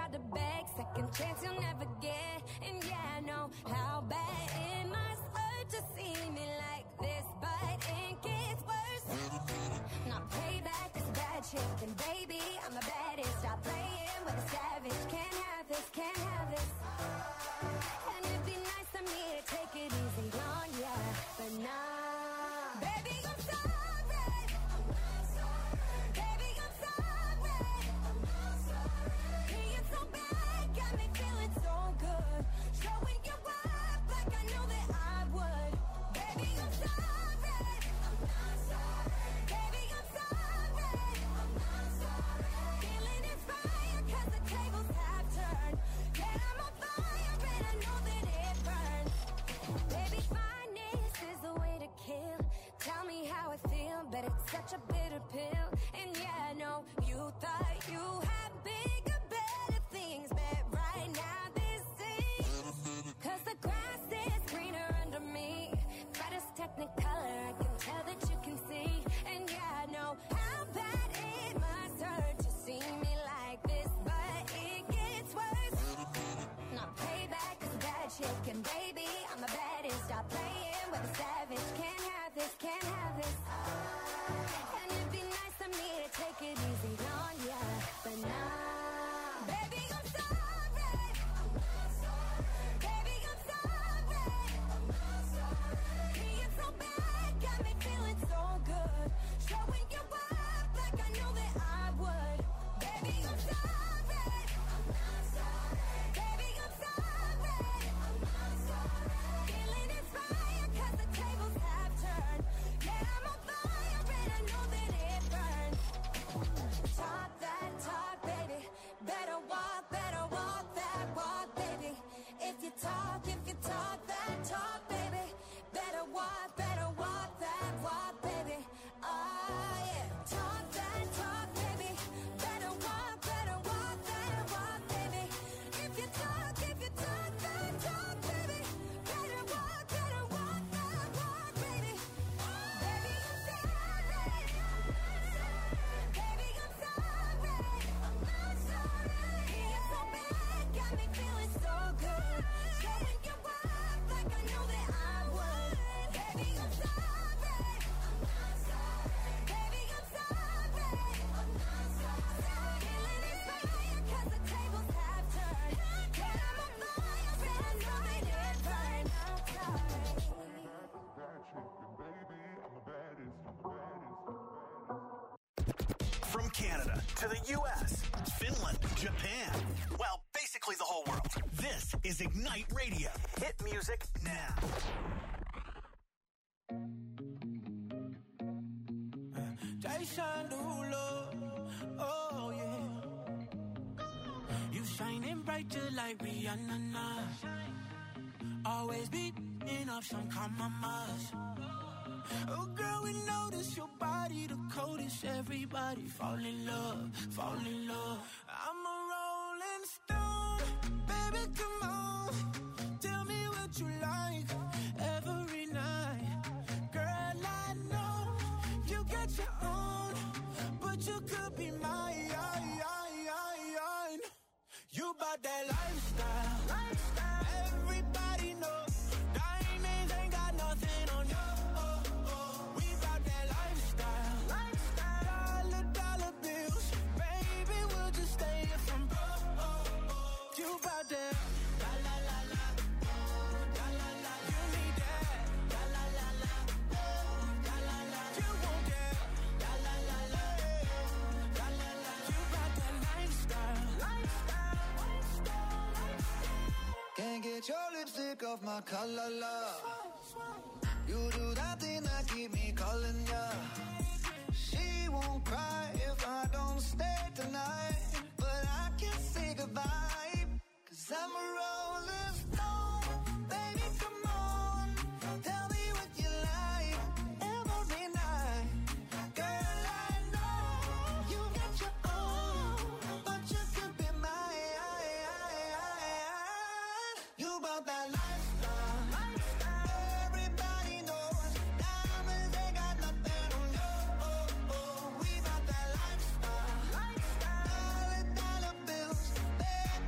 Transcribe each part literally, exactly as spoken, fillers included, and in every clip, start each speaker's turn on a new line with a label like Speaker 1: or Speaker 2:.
Speaker 1: hard to beg, second chance you'll never get. And yeah, I know how bad it must hurt to see me like this, but it gets worse. Now payback is bad shit, and baby, I'm the baddest. Stop playing with a savage. Can't have this, can't have this. And it'd be nice of me to take it easy on ya, but nah. Baby, I'm sorry. I'm not sorry. Baby, I'm sorry. I'm not sorry. Being so bad got me feeling so good. Showing you up like I know that I would. Baby, I'm sorry. I'm not sorry. Baby, I'm sorry. I'm not sorry. Feeling inspired 'cause the tables have turned. Yeah, I'm on fire and I know that it burns. Baby, fineness is the way to kill. Tell me how I feel, but it's such a bitter pill. And yeah, I know you thought you had bigger, better things, but right now this is 'cause the grass is greener under me. Brightest technicolor, I can tell that you can see. And yeah, I know how bad it must hurt to see me like this, but it gets worse. Not payback is bad shit, and baby, I'm the baddest. Stop playing with a savage. Can't have this, can't have this. And it'd be nice of me to take it easy on ya, but nah. Baby, I'm sorry. I'm not sorry. Baby, I'm sorry. I'm not sorry. Being so bad got me feeling so good. Showing you up like I know that I would. Baby, I'm sorry. I'm not sorry. Baby, I'm sorry. I'm not sorry. Feeling inspired 'cause the tables have turned. Yeah, I'm on fire and I know that it burns. Talk that talk, baby. Better walk, better walk that walk, baby. If you talk, if you talk that talk, baby. Better walk, better walk that walk, baby. Oh yeah. Talk that talk, baby. Better walk, better walk that walk, baby. If you talk, if you talk that talk, baby. Better walk, better walk that walk, baby. Baby, I'm sorry. Baby, I'm sorry. I'm not sorry. Being so bad got me feeling so good. Showing you up like I know that I would. Baby, I'm sorry. I'm not sorry. Baby, I'm sorry. I'm not sorry. Feeling inspired 'cause the tables have turned. Yeah, I'm on fire and I know that it burns. I'm sorry.
Speaker 2: From Canada to the U S, Finland, Japan, well, basically the whole world. This is Ignite Radio. Hit music now.
Speaker 3: Jason Derulo, oh yeah. You shining bright just like Rihanna now. Always beating up some compromise. Oh girl, we notice your body the coldest. Everybody fall in love, fall in love. I'm a rolling stone, baby, come on. Tell me what you like every night. Girl, I know you got your own, but you could be mine. You bout that lifestyle, lifestyle. Everybody know diamonds ain't got nothing on you. Oh, oh. We bout that lifestyle, lifestyle. Dollar, dollar bills, baby, we'll just stay here from broke. Oh, oh. You bout that, la la la la, oh, la la la. You need that, la la la la, oh, la la la. You want that, la la la la, la la la. You bout that lifestyle, lifestyle.
Speaker 4: Can't get your lipstick off my collar, love. You do that thing that keep me calling ya. She won't cry if I don't stay tonight, but I can't say goodbye, 'cause I'm a rolling stone. Baby, come on, tell me what you like every night. Girl, I know you got your own, but you could be mine. You about that lifestyle, lifestyle. Everybody knows diamonds ain't got nothing on you. Oh, oh. We about that lifestyle, lifestyle. Dollar, dollar bills, baby,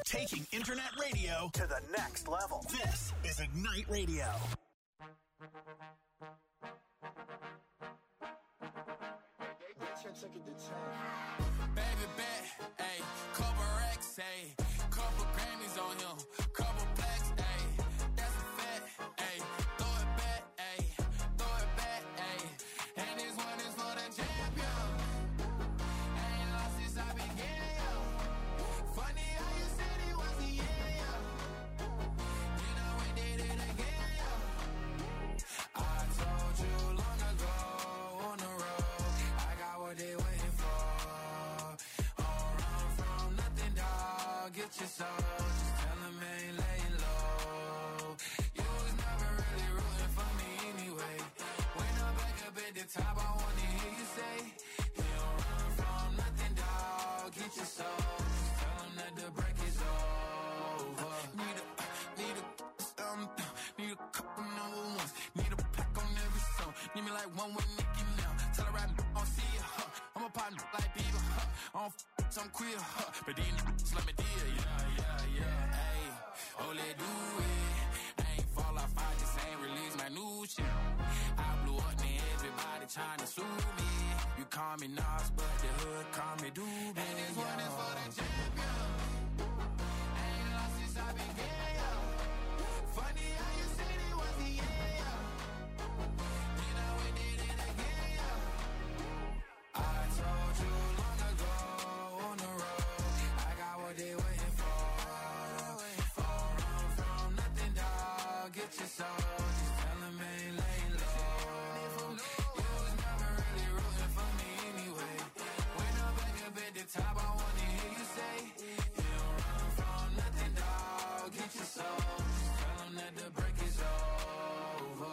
Speaker 2: Taking internet radio to the next level. This is Ignite Radio.
Speaker 3: Baby bet, ayy, couple racks, ayy, couple Grammys on him, couple plaques, ayy, that's a fact, ayy, throw it back, ayy, throw it back, ayy, and this one is for the champion. Ain't lost since I began, yo. Funny how you said it was the end, yo. You know we did it again, yo. I told you long ago on the road, I got what they waiting for. Don't run from nothing, dog. Get your soul. Just tell them ain't laying low. You was never really rooting for me anyway. When I'm back up at the top, I wanna hear you say, you don't run from nothing, dog. Get your soul. Just tell them that the break is over. Need a, need a, um, need a couple number ones. Need a pack on every song. Need me like one with Nicki now. Tell her right, I don't see ya, huh. I'm a partner like Bieber, huh. I don't f*** some queer, huh. But then niggas let me deal, yeah, yeah, yeah. Ayy, oh, let do it. I ain't fall off, I just ain't release my new shit. I blew up and everybody trying to sue me. You call me Nas, but the hood call me Doobie. And this one is for the champion. Ain't lost since I began, yo. Funny how you said it was the end, yo. You know we did it again, yo. I told you long ago on the road, I got what they waiting for. Don't run from nothing, dog. Get your soul. Just tell them ain't laying low. You was never really rooting for me anyway. When I'm back up at the top, I wanna hear you say, you don't run from nothing, dog. Get your soul. Just tell them that the break is over.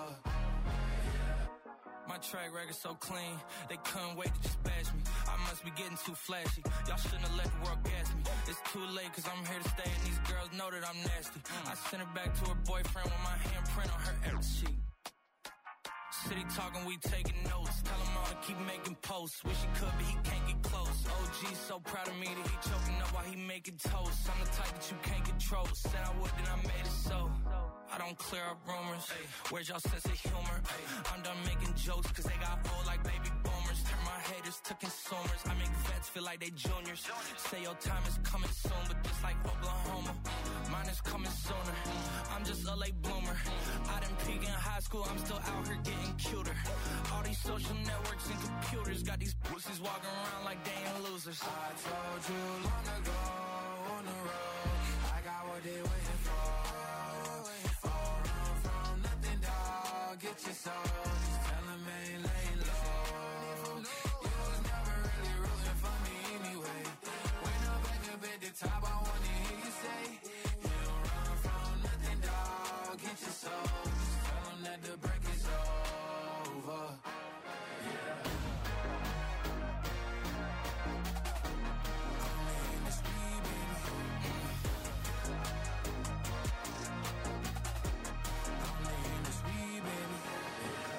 Speaker 3: My track record so clean, they couldn't wait to just bash me. I must be getting too flashy. Y'all shouldn't have let the world gas me. It's too late cause I'm here to stay and these girls know that I'm nasty. I sent her back to her boyfriend with my handprint on her every sheet. City talking, we taking notes. Tell him all to keep making posts. Wish he could, but he can't get close. O G's so proud of me that he choking up while he making toast. I'm the type that you can't control. Said I would, then I made it so. I don't clear up rumors. Where's y'all sense of humor? I'm done making jokes cause they got old like baby boomers. Turn my haters to consumers. I make vets feel like they juniors. Say your time is coming soon, but just like Oklahoma, mine is coming sooner. I'm just a late bloomer. I didn't peak in high school, I'm still out here getting cuter. All these social networks and computers got these pussies walking around like they ain't losers. I told you long ago on the road, I got what they waiting for. Don't run from nothing, dog. Get your soul. Just tell them ain't laying low. You was never really rooting for me anyway. When I'm back up at the top, I wanna hear you say, you don't run from nothing, dog. Get your soul. Just tell them that the break is over. Yeah. Only in the street, baby. Only in the street, baby. Yeah.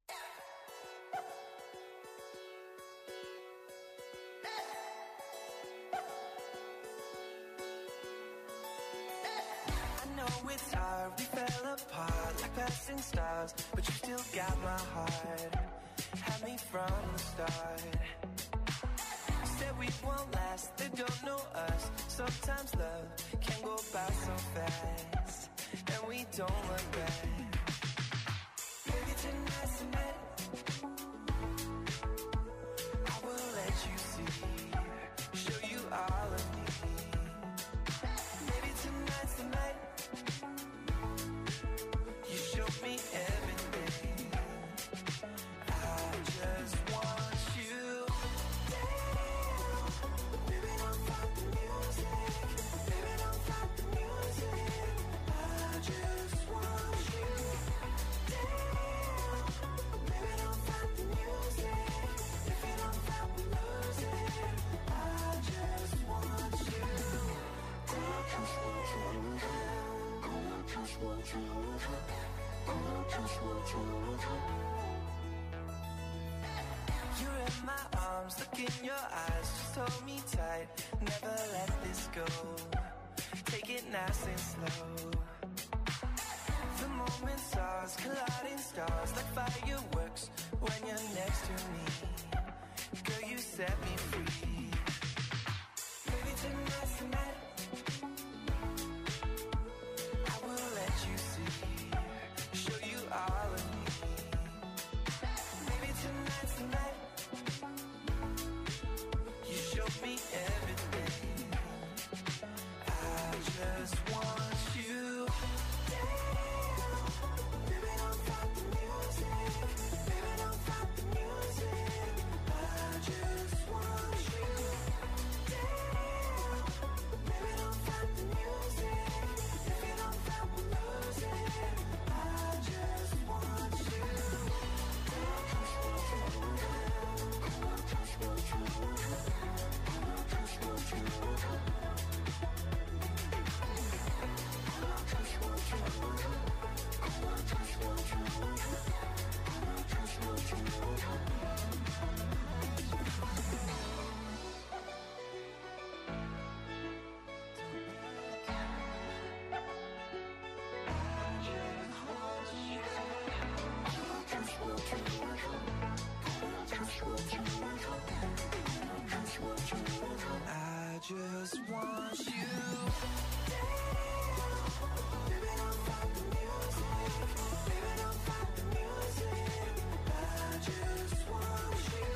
Speaker 5: I know it's hard, we fell apart like passing stars, but you still got my heart. Had me from the start. Said we won't last, they don't know us. Sometimes love can go by so fast, and we don't look back. Maybe tonight's the night I will let you see, show you all of me. Maybe tonight's the night you show me everything. I just want you down. Baby, don't fuck the music. Baby, don't fuck the music. I just want you down. Baby, don't fuck the music. If you don't fuck the music, I just want you down. I just want you down. I just want you down. I just want you down. You're in my arms, look in your eyes, just hold me tight, never let this go. take it nice and slow. The moment's ours, colliding stars like fireworks when you're next to me. Girl, you set me free. Maybe tonight's the night I will let you see, show you all of me. Maybe tonight's the night you show me everything. I just want you. Baby, don't fight the music. Baby, don't fight the music. I just want you. Baby, don't fight the music. If you don't fight the music, I just want you. I just want you. Baby, don't fight the music. Baby, don't fight the music. I just want you.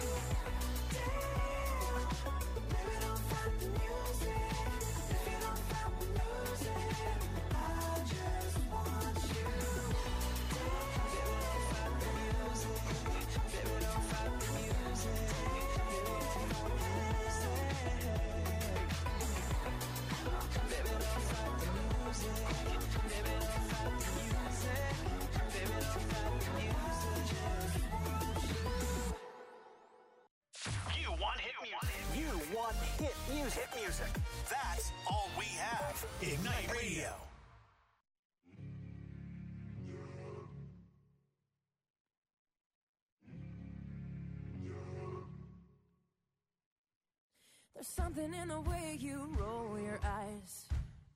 Speaker 5: Baby, don't fight the music. If you don't fight the music, I just want you. Baby, don't fight the music. Baby, don't fight the music. Baby, don't fight the music. Baby, don't fight the music. Baby, don't fight the music. Baby, don't fight the music.
Speaker 2: You want hit music. You want hit music. Hit music. That's all we have. Ignite Radio.
Speaker 6: There's something in the way you roll your eyes.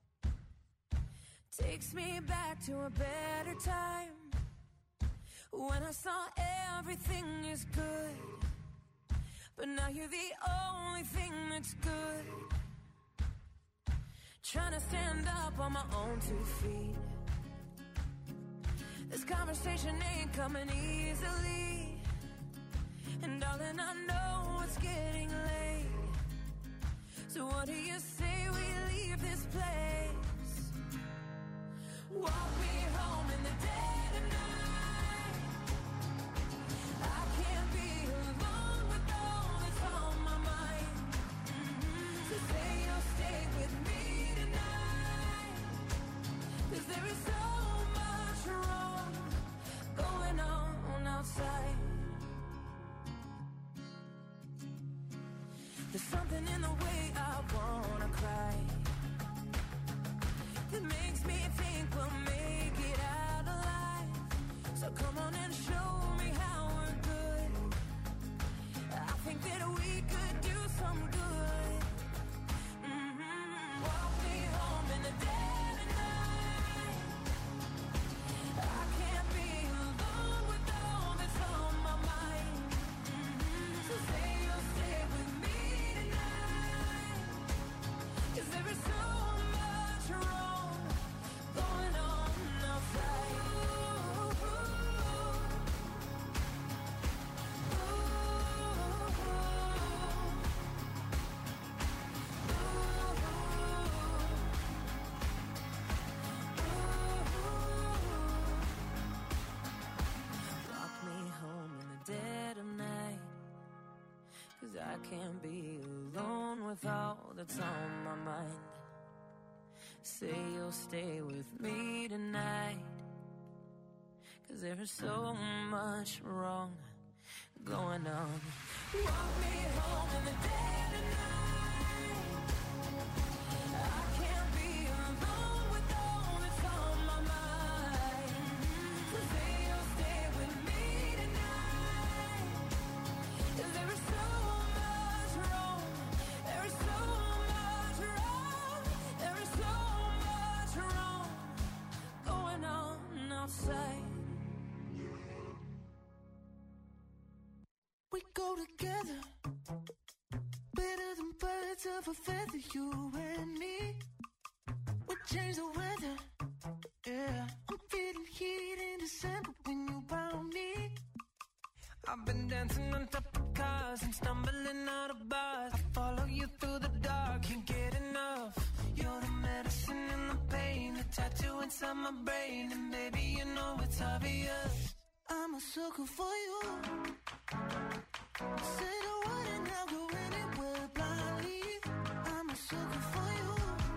Speaker 6: Takes me back to a better time, when I saw everything is good. But now you're the only thing that's good. Trying to stand up on my own two feet. This conversation ain't coming easily. And darling, I know it's getting late. So what do you say we leave this place? Walk me home in the dead of night. I can't be alone with all that's on my mind. Mm-hmm. So say you'll stay with me tonight. 'Cause there is so much wrong going on outside. There's something in the way I wanna cry that makes me think we'll make it out alive. So come on and show me how we're good. I think that we could do some good. Mm-hmm. Walk me home in the dead of night. I can't be alone with all that's on my mind. Mm-hmm. So say you'll stay with me tonight. 'Cause there is so much wrong going on outside. Ooh, ooh, Walk me home in the dead of night. 'Cause I can't be alone with all that's on my mind. Say you'll stay with me tonight. 'Cause there is so much wrong going on. Walk me home in the dead of night. I can't be alone with all that's on my mind. So say you'll stay with me tonight. 'Cause there is so much wrong. There is so much wrong. There is so
Speaker 3: go together. Better than birds of a feather, you and me. We change the weather. Yeah, I'm feeling heat in December when you found me. I've been dancing on top of cars and stumbling out of bars. I follow you through the dark, can't get enough. You're the medicine and the pain, the tattoo inside my brain. And baby, you know it's obvious, I'm a sucker for you. Say the word and I'll go anywhere blindly. I'm a sucker for you.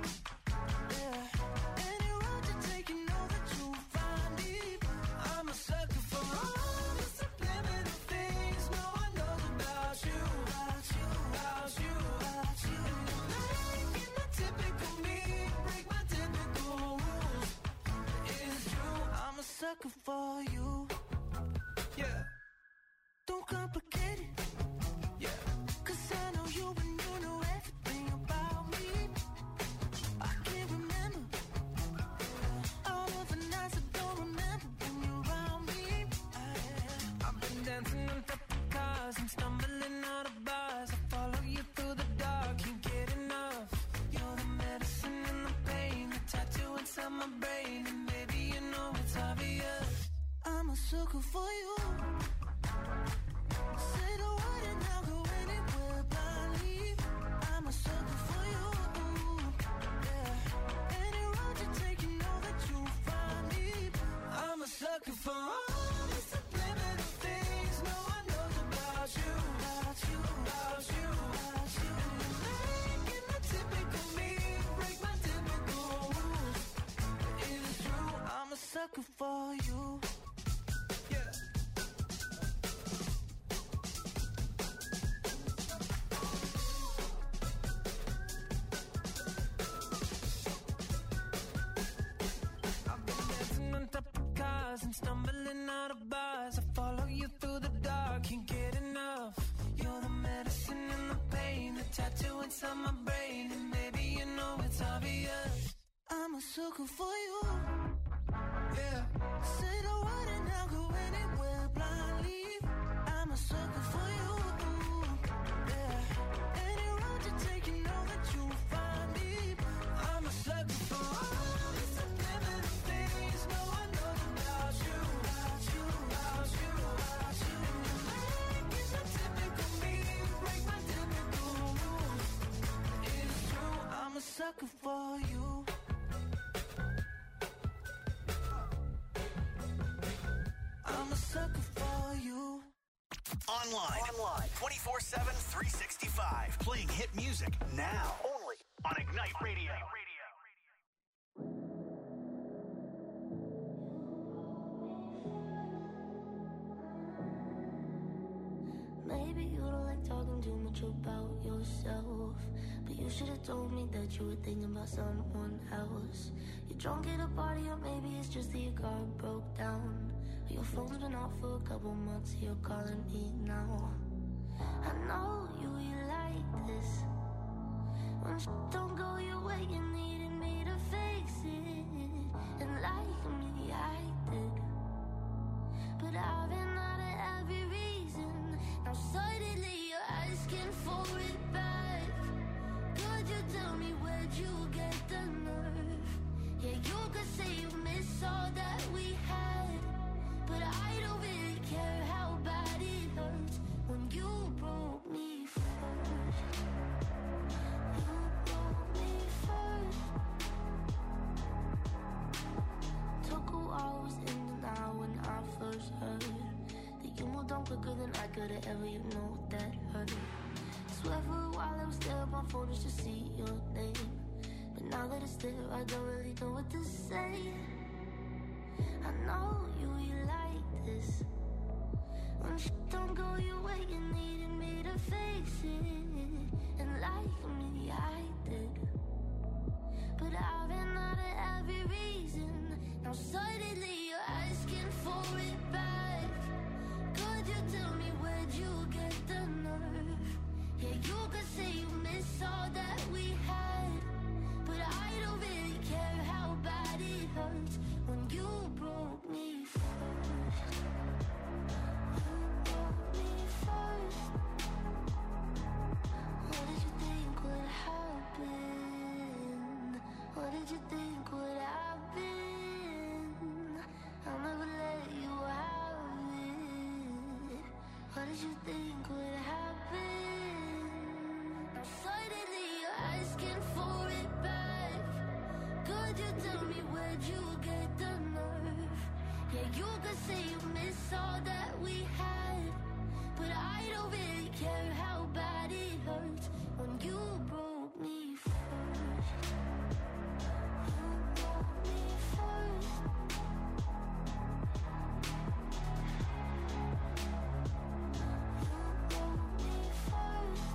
Speaker 3: Yeah, any road you take, you know that you'll find me. I'm a sucker for all the subliminal things no one knows about you. About you, about you, about you. Making the typical me, break my typical rules. It's true, I'm a sucker for you. Yeah. Don't complicate it. Yeah. Cause I know you and you know everything about me. I can't remember all of the nights I don't remember when you're around me. I, I've been dancing on top of cars and stumbling out of bars. I follow you through the dark, can't get enough. You're the medicine and the pain, the tattoo inside my brain. And baby, you know it's obvious, I'm a sucker for you. Say the word and I'll go anywhere blindly. I'm a sucker for you. Yeah. Any road you take, you know that you'll find me. I'm a sucker for all the subliminal things no one knows about you. About you, about you, about you. Making the typical me, break my typical rules. It's true, I'm a sucker for you. Yeah. And stumbling out of bars, I follow you through the dark, can't get enough. You're the medicine and the pain, the tattoo inside my brain. And baby, you know it's obvious, I'm a sucker for you. Yeah. Say the word and I'll go anywhere blindly. I'm a sucker for you. Yeah. Any road you take, you know that you'll find me. I'm a sucker for all the subliminal things no one knows about you. About you, about you, about you. Making the typical me, break my typical rules. It's true, I'm a sucker for you. I'm a sucker for you.
Speaker 2: Online. Online. twenty-four seven, three sixty-five. Playing hit music now. Only on Ignite Radio.
Speaker 7: Maybe you don't like talking too much about yourself, but you should have told me that you were thinking about someone else. You're drunk at a party, or maybe it's just that your car broke down. Your phone's been off for a couple months, you're calling me now. I know you, you like this. When shit don't go your way, you needed me to fix it. And like me, I did. But I've been out of every reason. Now suddenly you're asking for it back. Could you tell me where'd you get the nerve? Yeah, you could say you miss all that we had, but I don't really care how bad it hurts when you broke me first. You broke me first. Took a while, was in denial when I first heard that you moved on quicker than I could've ever, you know that hurt. Swear for a while I was there on my phone just to see your name, but now that it's there I don't really know what to say. I know you, you like this. When shit don't go your way, you needed me to fix it. And like me, I did. But I've been out of every reason. Now suddenly you're asking for it back. Could you tell me where'd you get the nerve? Yeah, you could say you miss all that we had, but I don't really care how bad it hurts when you broke me first. You broke me first. did you think would happen? I'll never let you have it. What did you think would happen? Suddenly you're asking for it back. Could you tell me where'd you get the nerve? Yeah, you could say you miss all that we had, but I don't really care how bad it hurts when you broke me first. You broke me first. You broke me first.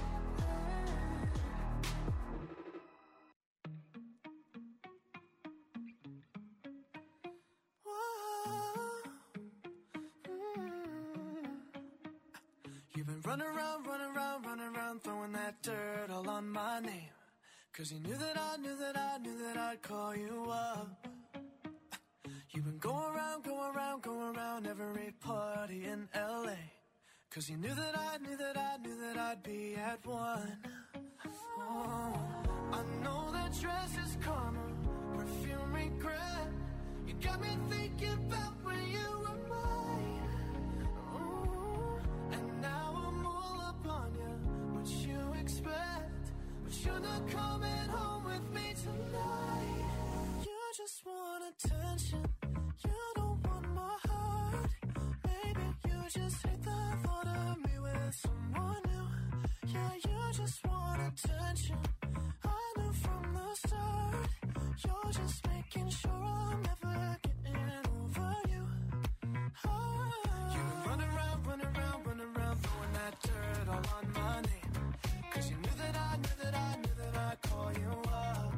Speaker 3: You've been running around, running around, running around, throwing that dirt all on my name. Cause you knew that I knew that I knew that I'd call you up. You've been going around, going around, going around every party in L A. Cause you knew that I knew that I knew that I'd be at one. Oh, I know that dress is karma, perfume regret. You got me thinking about when you were mine. Oh, and now I'm all up on you. What you expect? But you're not coming home with me tonight. You just want attention. You don't want my heart. Maybe you just hate the thought of me with someone new. Yeah, you just want attention. I knew from the start. You're just making sure I'm never getting over you. Oh. You've been running around, running around, running around, throwing that dirt all on my name. Cause you knew that I knew that I knew that I'd call you up.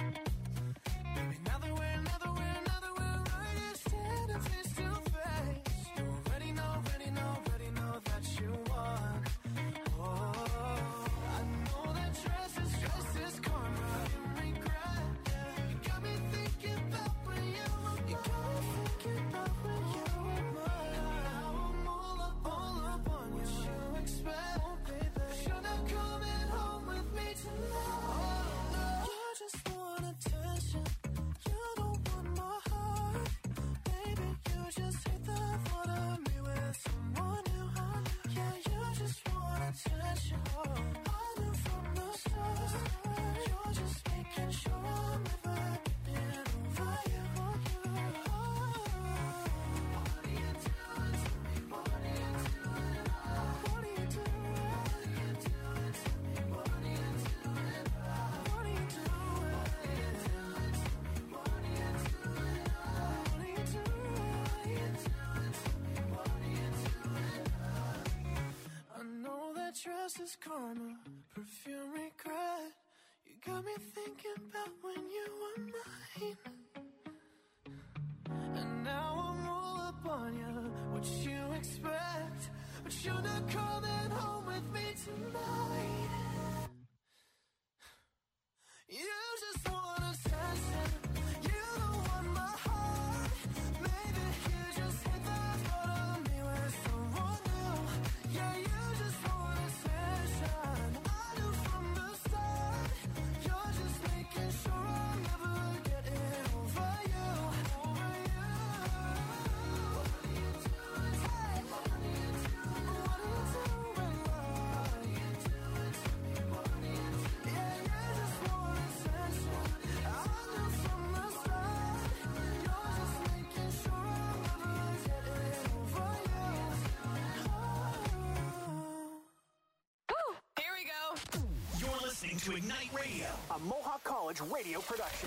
Speaker 3: Baby, now that we're, now that we're, now that we're right here standing face to face, you already know, already know, already know that you won. Oh, I know that dress is, dress is karma, you regret. You got me thinking about when you were mine. You got me thinking about when you were mine. Now I'm all up, all up on what you expect. Oh, baby, you're not coming home with me tonight. You just want attention. You don't want my heart. Baby, you just hate the thought of me with someone new. Yeah, you just want attention. I knew from the start. You're just making sure I'm never getting over you. What are you doing to me? What are you doing? What are you doing? What are you doing to me? What are you doing? What are you doing? What are you doing to me? What are you doing? What are you doing? I know that dress is karma, perfume regret. You got me thinking about when you were mine. And now I'm all up on you. What you expect? But you're not coming home with me tonight. You just want attention. You don't want my heart. Maybe you just hate the thought of me with someone new. Yeah, you just want attention. I knew from the start. You're just making sure I'm never getting over you. Over you. What are you doing? Hey, what are you doing? What are you doing? What are you doing to me? What are you doing? Yeah, you just want attention. I knew from the start. You're just making sure I'm never getting over you. Oh.
Speaker 6: Here we go.
Speaker 2: You're listening to Ignite Radio, a Mohawk College radio production.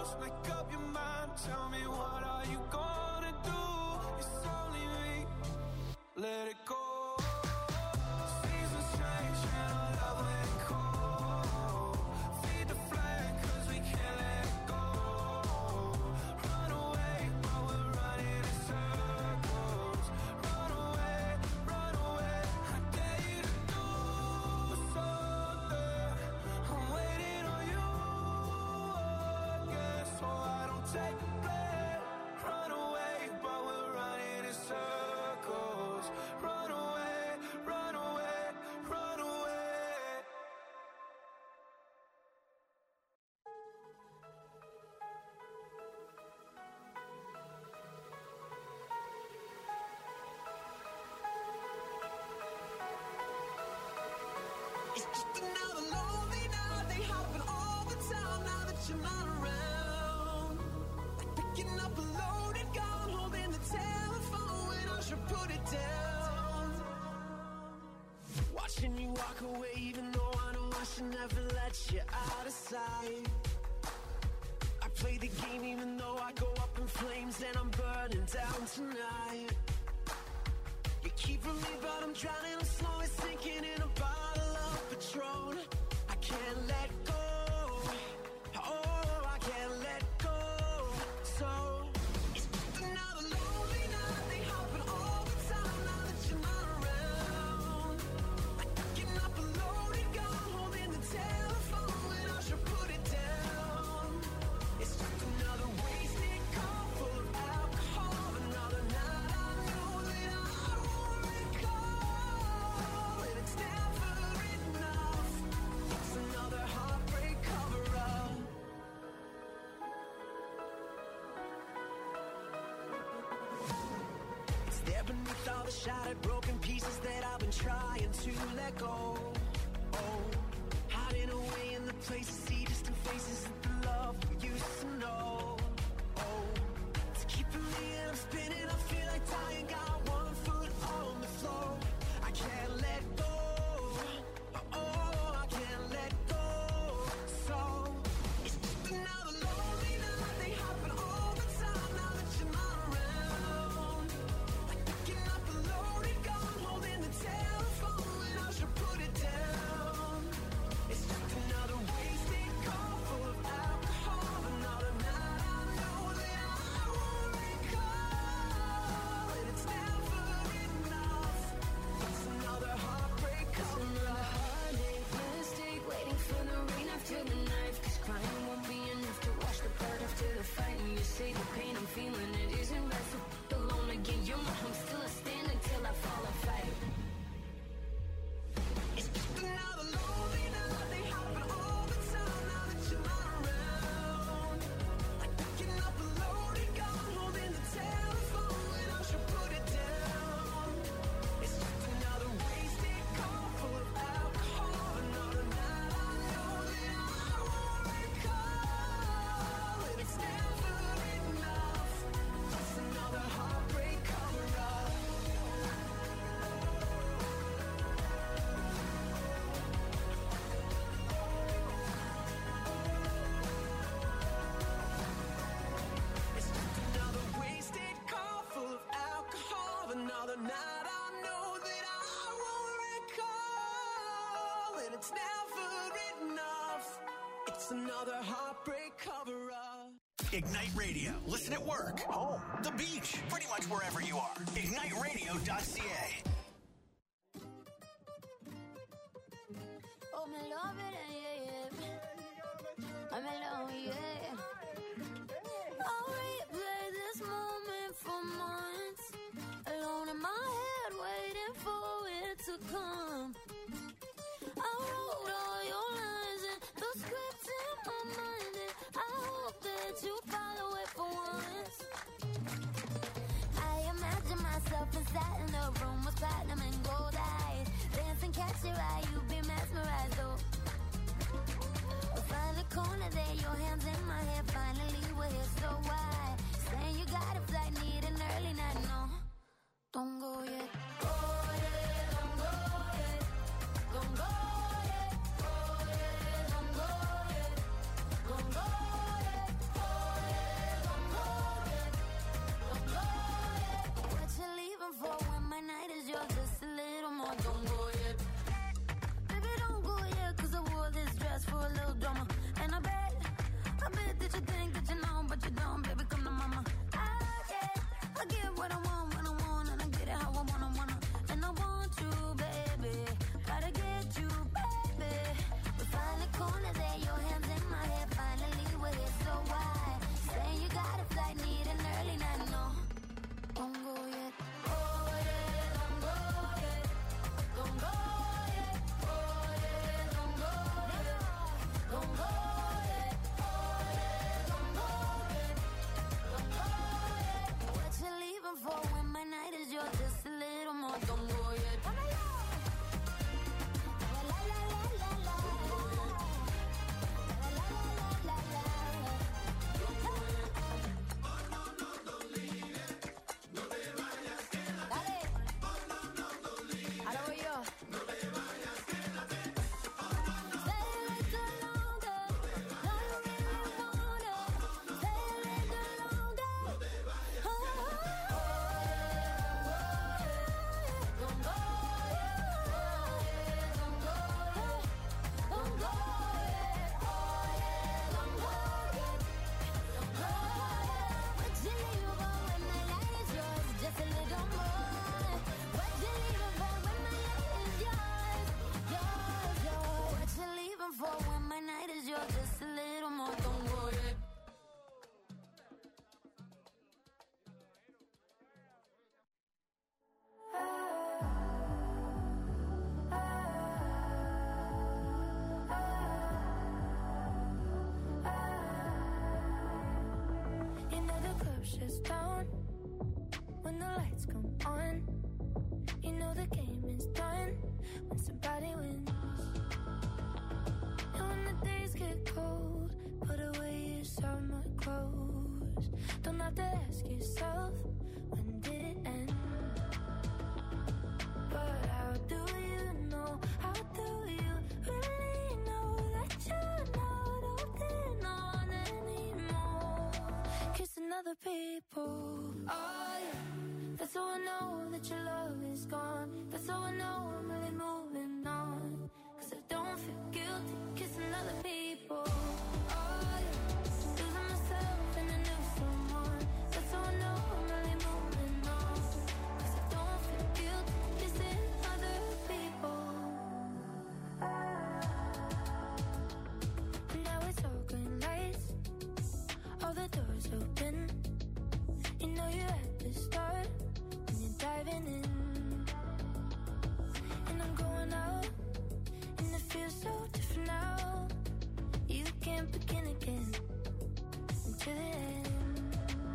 Speaker 3: close, make up your mind. Tell me, what are you gonna do? It's only me. Let it go. Seasons change and our love let go. Feed the flame, cause we can't let it go. Run away, but we're running in circles. Run away, run away. I dare you to do something. I'm waiting on you again, so I don't take the blame. Run away, but we're running in circles. Run away, run away, run away. It's just another lonely night. They happen all the time now that you're not around. Like picking up a loaded gun, holding the telephone when I should put it down. Watching you walk away, even though I know I should never let you out of sight. I play the game even though I go up in flames and I'm burning down tonight. You keep from me, but I'm drowning, I'm slowly sinking in a bottle of Patron. I can't let go. Oh, I can't let go. So it's just another lonely night. They happen all the time now that you're not around. Like picking up a loaded gun, holding the telephone when I should put it down. It's just another wasted call full of alcohol. Another night I know that I won't recall. And it's never enough. It's another heartbreak cover-up. It's there beneath all the shattered, broken pieces that I've been trying to let go. Oh, hiding away in the places, see distant faces of the love we used to know. Oh, it's keeping me and I'm spinning. I feel like dying, got one foot on the floor. I can't let go. Oh, I can't let go. So it's just another lonely night. They happen all the time now that you're not around. Like picking up a loaded gun, holding the telephone when I should put it down. It's just another wasted call full of alcohol. Another night I know that I won't recall. And it's never enough. It's another heartbreak cover-up.
Speaker 1: Heartache, mistake, waiting for the rain after the knife. Cause crying won't be enough to wash the blood after the fight. And you say the pain I'm feeling, it isn't right. So f- alone again, you know I'm still a stand until I fall and fight.
Speaker 3: It's just another lonely night. They happen all the time now that you're not around. Like picking up a loaded gun, holding the telephone when I should put it down. It's just another wasted call full of alcohol. Another night I know that I won't recall. And it's never enough. It's another heartbreak cover-up. It's just another wasted call full of alcohol. Another night I know that I won't recall. And it's never enough. It's another heartbreak cover-up.
Speaker 2: Ignite Radio. Listen at work, home, the beach, pretty much wherever you are. ignite radio dot c a.
Speaker 1: Oh, me love it, yeah, yeah. I'm in love, yeah. I'll replay this moment for months. Alone in my head, waiting for it to come. I wrote all your lines and the script in my mind, and I hope that you follow it for once. I imagine myself inside in the room with platinum and gold eyes. Dance and catch your eye, you be mesmerized, oh. Find the corner there, your hands in my hair. Finally we're here, so why? Saying you got a flight, need an early night, no. Don't go yet. Go yet, don't go yet. Don't go yet. Go yet, don't go yet. Don't go yet. Go
Speaker 7: somebody wins. And when the days get cold, put away your summer clothes. Don't have to ask yourself, when did it end? But how do you know, how do you really know that you're not holding on anymore? Kissing other people, oh yeah. That's how I know that your love is gone. That's how I know I'm really moving on. Cause I don't feel guilty kissing other people, oh yeah. Losing myself in a new someone. That's how I know I'm really moving on. Cause I don't feel guilty kissing other people. And now it's all green lights, all the doors open. You know you're at the start, and you're diving in. And I'm going out, and it feels so different now. You can't begin again until it ends.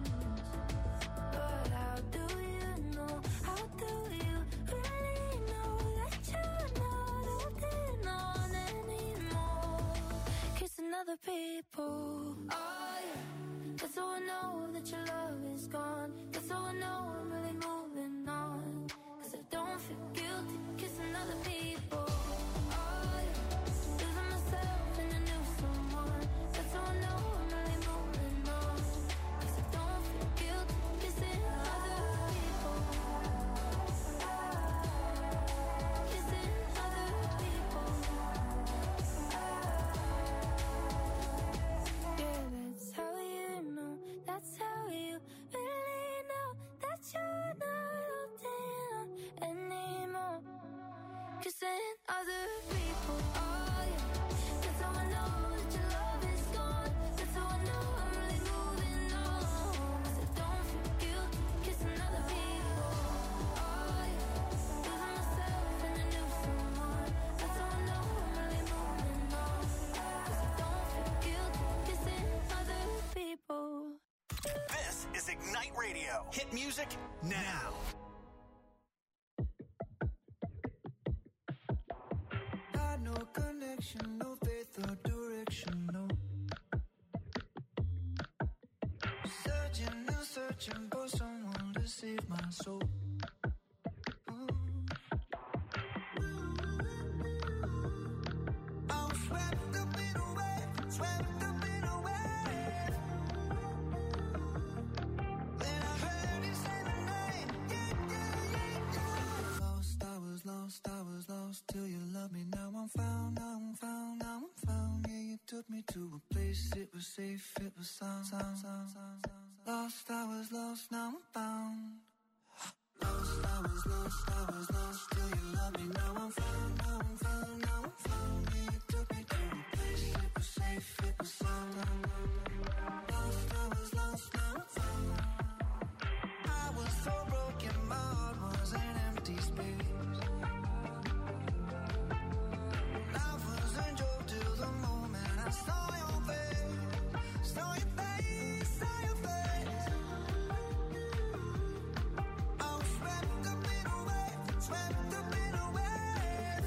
Speaker 7: But how do you know, how do you really know that you're not holding on anymore? Kissing other people, oh yeah. That's how I know that your love is gone. That's how I know I'm really moving on. Cause I don't feel guilty kissing other people, oh yeah. Losing myself in a new someone. That's how I know I'm really moving on. Cause I don't feel guilty kissing other people. Kissing other people. Yeah, that's how you know, that's how you really know that you're not holding on anymore. Kissing other people, oh yeah. That's how I know that your love is gone. That's how I know I'm really moving on. Cause I don't feel guilty kissing other people, oh yeah. Losing myself in a new someone. That's how I know I'm really moving on. Cause I don't feel guilty kissing other people.
Speaker 2: This is Ignite Radio. Hit music now.
Speaker 4: Got no connection, no faith or direction, no. Searching and searching for someone to save my soul. I'm swept up in a wave, swept up in a wave. Then I heard you say my name, yeah, yeah, yeah, yeah. Lost, I was lost, I was lost till you loved me. Now I'm found, now I'm found, now I'm found. Yeah, you took me to a place, it was safe, it was sound, sound, sound, sound, sound. Lost, I was lost, now I'm found. Lost, I was lost, I was lost till you loved me. Now I'm found, now I'm found, now I'm found. Yeah, you took me to a place, it was safe, it was sound. Lost, I was lost, now I'm found. I was so broken, my heart was an empty space. Life was a joke till the moment I saw your face, saw your face, saw your face. I was swept up in a wave, swept up in a wave.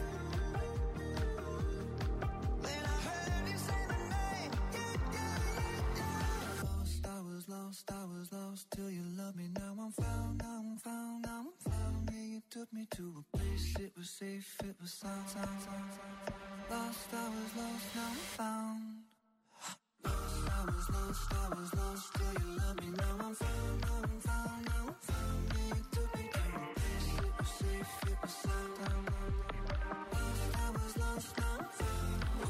Speaker 4: Then I heard you say my name, yeah, yeah, yeah, yeah. Lost, I was lost, I was lost till you loved me. Now I'm found, now I'm found, now I'm found. Yeah, you took me to a place, it was safe, it was sound, sound, sound, sound. Lost, I was lost, now I'm found. Lost, I was lost, I was lost till you loved me. Now I'm found, now I'm found, now I'm found. Yeah, you took me to a place, it was safe, it was sound. Lost, I was lost, now I'm found.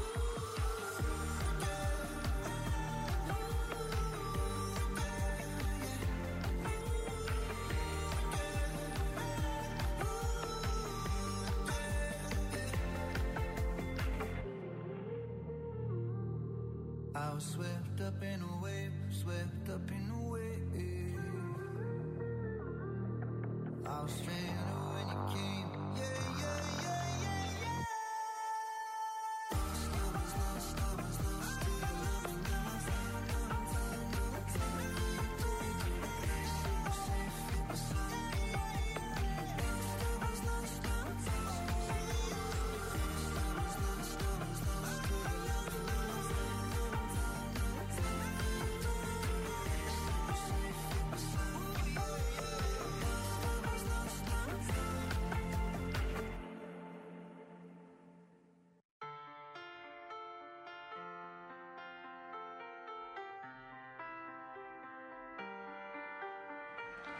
Speaker 4: I was swept up in a wave, swept up in a wave. I was stranded when you came, yeah, yeah, yeah, yeah, yeah. Lost, I was lost, I was lost till you loved me. Now I'm found, now I'm found, now I'm found. You took me to a place, it was safe, it was sound. Lost, I was lost, now I'm found.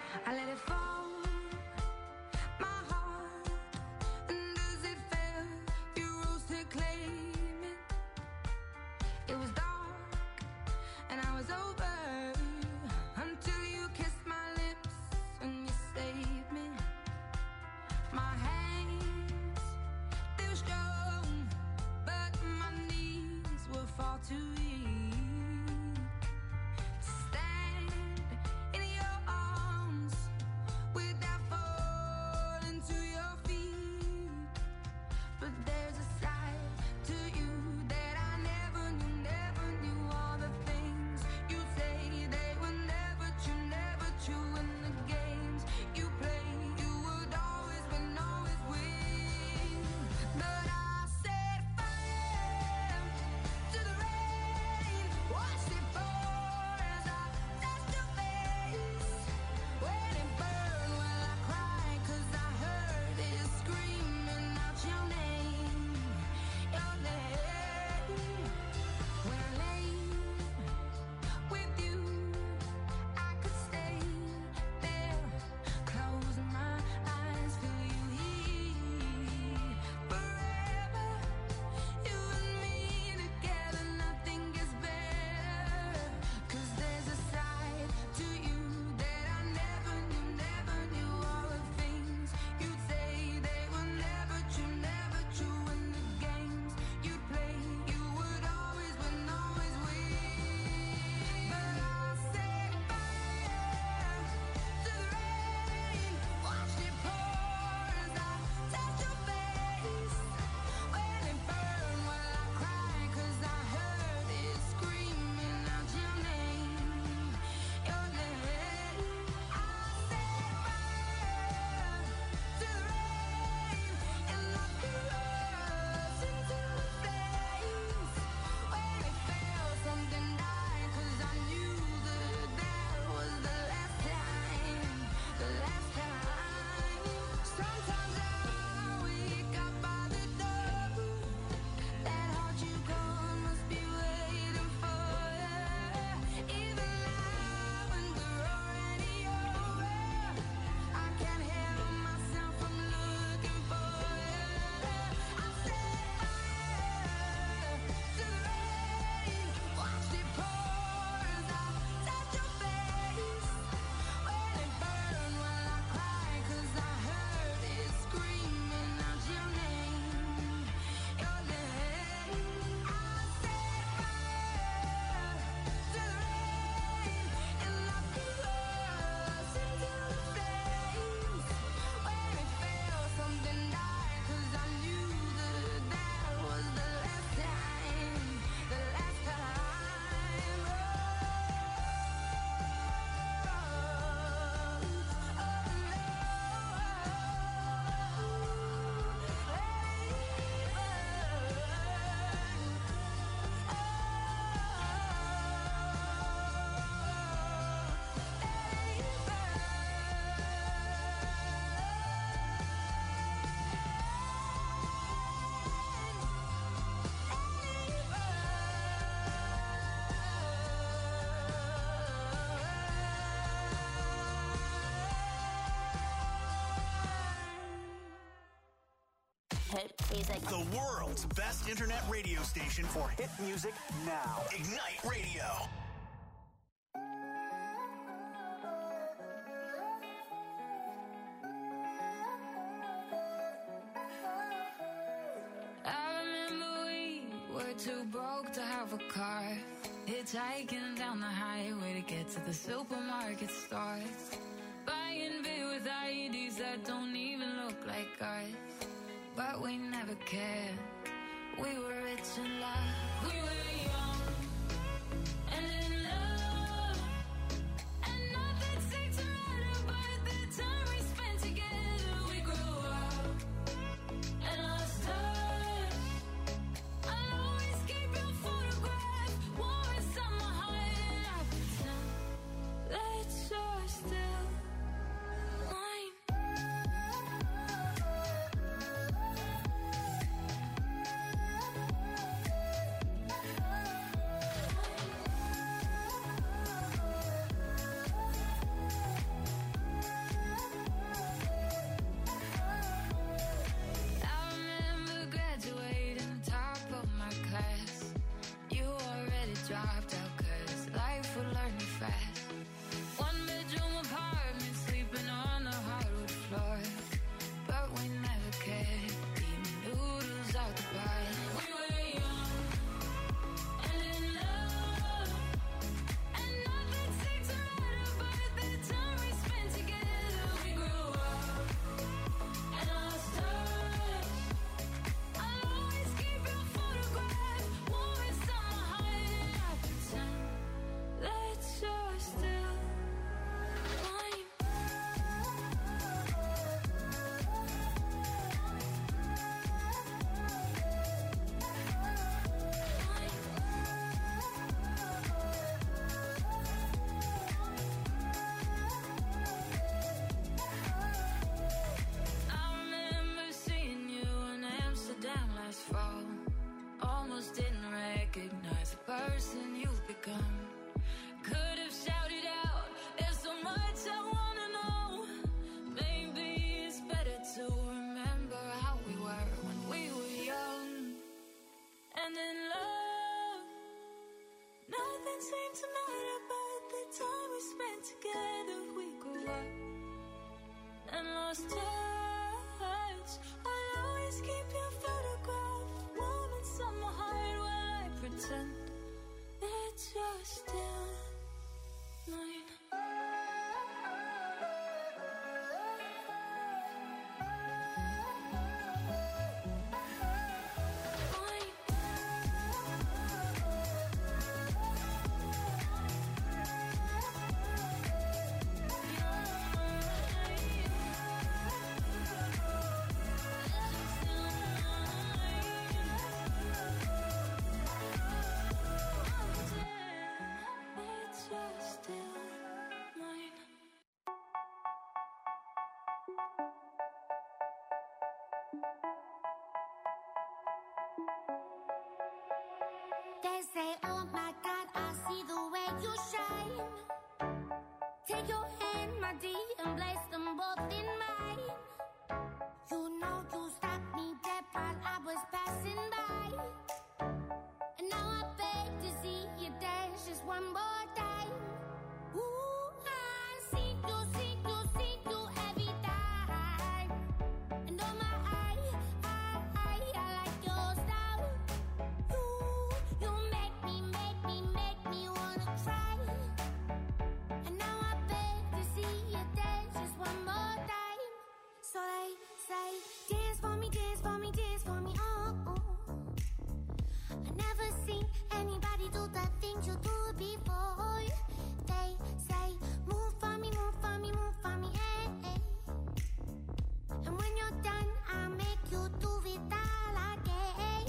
Speaker 8: I let it fall, my heart, and as it fell, you rose to claim it. It was dark, and I was over, until you kissed my lips, and you saved me. My hands, they were strong, but my knees were far too weak.
Speaker 9: Hit music.
Speaker 2: The world's best internet radio station for hit music now. Ignite Radio.
Speaker 8: I remember we were too broke to have a car. Hitchhiking down the highway to get to the supermarket stores. Buying beer with I E Ds that don't even look like ours. But we never cared. We were rich in love. We were young and in love. And nothing seemed to matter but the time we spent together. We grew up and lost touch. I'll always keep your photograph warm inside my heart. And I pretend that you're still mine.
Speaker 6: lost touch. I'll always keep your photograph warm inside my heart while I pretend that you're still mine.
Speaker 1: They say, oh my God, I see the way you shine. Take your hand, my dear, and place them both in mine. You know you stopped me dead while I was passing by. And now I beg to see you dance just one more time. Ooh, I see you, see you, see you every time. And oh my, I, I, I, I like your style. You, you make me, make me, make me wanna try. And now I beg to see you dance just one more time. So they say, dance for me, dance for me, dance for me, oh, oh. I never seen anybody do the things you do before. They say, move for me, move for me, move for me, eh, eh. And when you're done, I'll make you do it all again.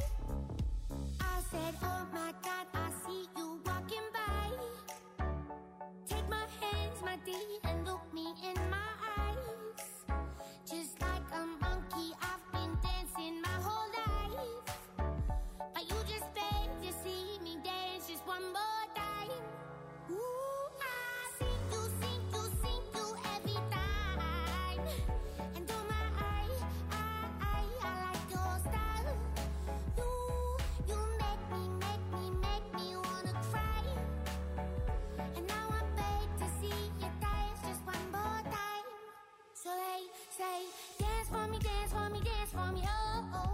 Speaker 1: I said, oh my God, I see you walking by. Take my hands, my dear, and look me in my eyes. Just like a monkey, I've been dancing my whole life. But you just beg to see me dance just one more time. Ooh, I see you, see you, see you every time. And oh my, I, I, I, I like your style. You, you make me, make me, make me wanna cry. And now I beg to see you dance just one more time. So they say, dance for me, dance for me, dance for me, oh, oh.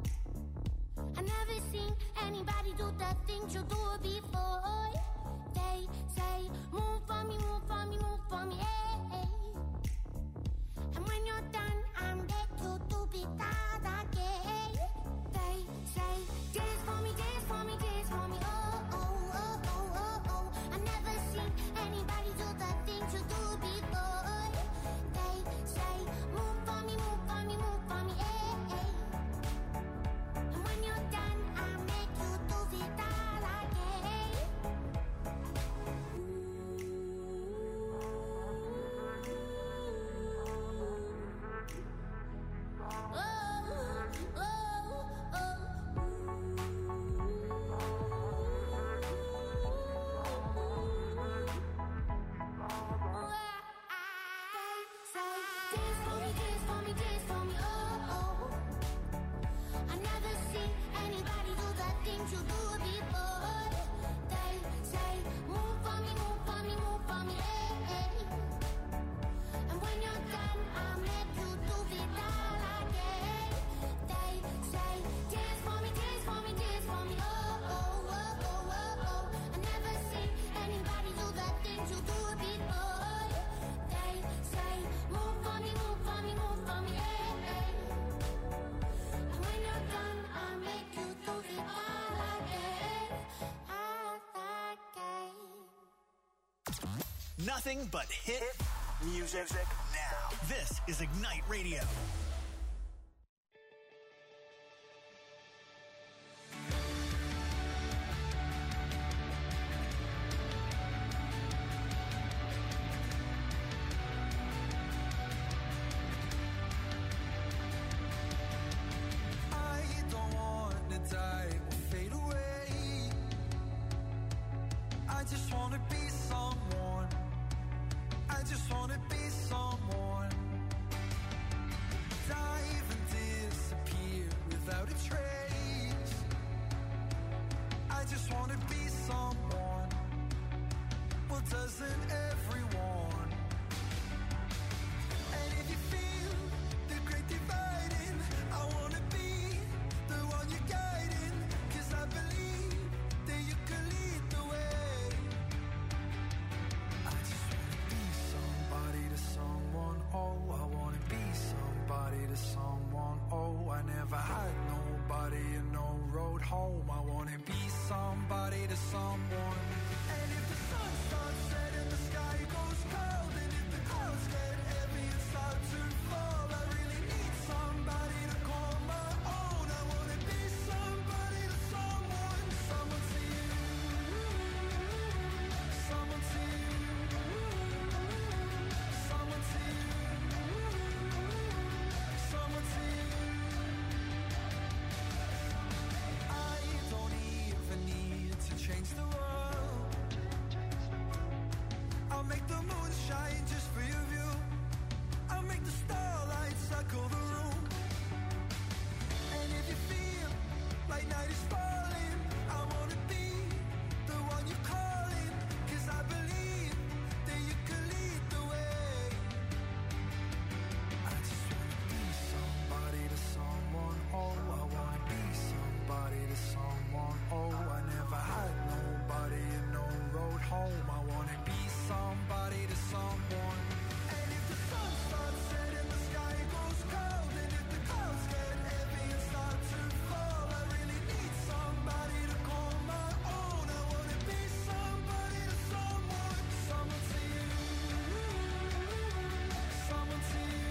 Speaker 1: I never seen anybody do the things you do before. They say, move for me, move for me, move for me, eh, eh. And when you're done, I'm back to do it all again. They say, dance for me, dance for me, dance for me, oh, oh, oh, oh, oh, oh. I never seen anybody do the things you do before. They say, move for me, move for me, move for me, eh, eh. And when you're done, I'll make you do it all again. Oh, oh, oh. Say, dance for me, dance for me, dance for me, oh, oh. I never seen anybody do the things you do before. They say, move for me, move for me, move for me, eh, eh. And when you're done, I'll make you do it all again. They say, dance for me, dance for me, dance for me, oh, oh, oh, oh, oh, oh. I never seen anybody do the things you do before. They say, move for me, move for me, move for me, eh, eh. And when you're done, I'll make you do it all again, all again.
Speaker 2: Nothing but hit music now. This is Ignite Radio.
Speaker 3: I don't wanna die or fade away. I just wanna be someone. I just wanna be someone. to someone. And if the sun starts setting, the sky goes cold, and if the clouds get heavy and start to fall, I really need somebody to call my own. I wanna be somebody to someone, someone to you, someone to you, someone to you, someone to you. I don't even need to change the world. I'll make the moon shine just for your view. I'll make the starlight circle the room. And if you feel like night is falling, I wanna be the one you're calling, 'cause I believe that you can lead the way. I just wanna be somebody to someone, oh, I wanna be somebody to someone, oh, I never had nobody and no road home. I wanna be somebody to someone. And if the sun starts setting, the sky goes cold, and if the clouds get heavy and start to fall, I really need somebody to call my own. I wanna be somebody to someone, someone to you, someone to you,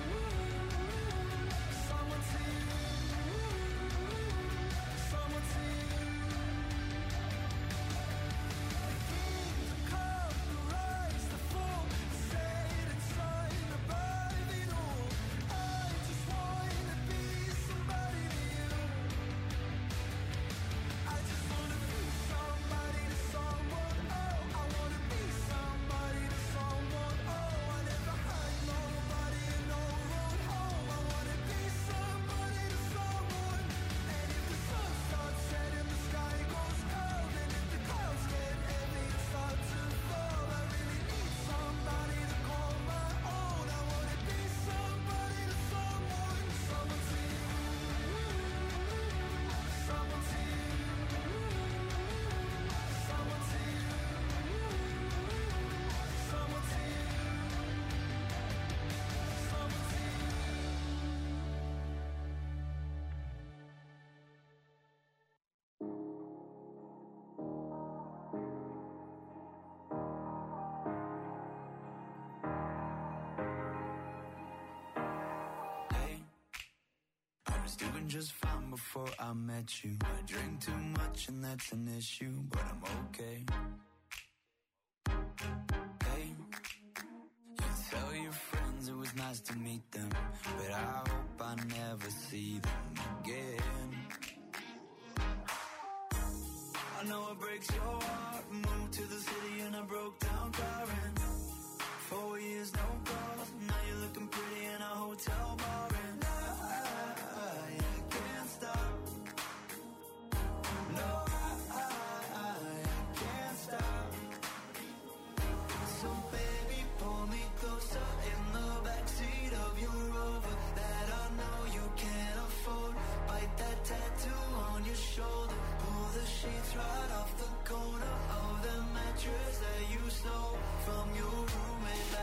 Speaker 3: someone to you, someone to you. The come, the rise, the fall, set inside above it all. I just wanna be somebody to you. I just wanna be somebody to someone, oh, I wanna be somebody to someone, oh, I never had nobody and no road home. I wanna be somebody to someone. And if the sun starts setting, the sky goes cold, and if the clouds get heavy and start to fall, I really need somebody to call my own. I wanna be somebody to someone, someone to you, someone to you, someone to you, someone to you, someone to you.
Speaker 5: Hey, I was doing just fine before I met you. I drink too much and that's an issue, but I'm okay. Hey, you tell your friends it was nice to meet them, but I hope I never see them again. I know it breaks your heart. Moved to the city in a broke down car, and